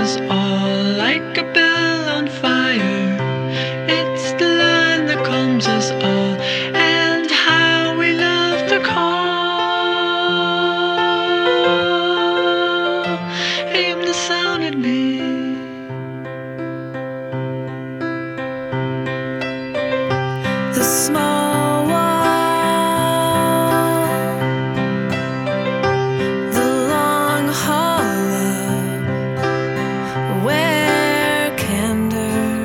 us all like a bell on fire. It's the line that calms us all, and how we love to call. Aim the sound at me. The small wall, the long hall where candor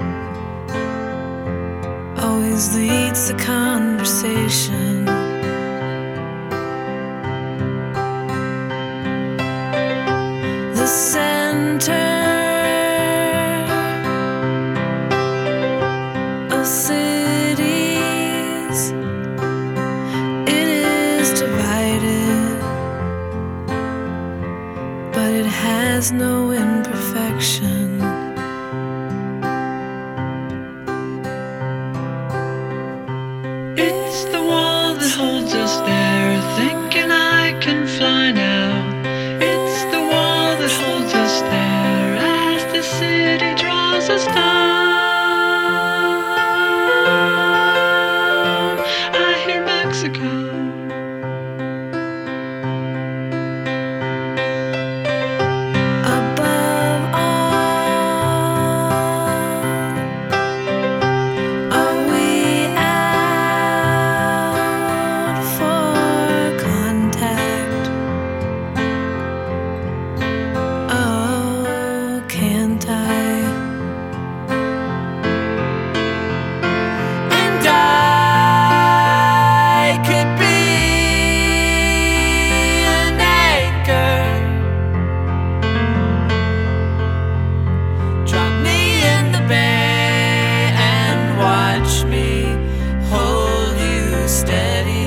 always leads the conversation. The center of cities, it is divided, but it has no imperfection. It's the wall that holds us there, thinking I can fly now. It's the wall that holds us there as the city draws us down. I hear Mexico. Above all, are we out for contact? Oh, can't I? And I could be an anchor. Drop me in the bay and watch me hold you steady.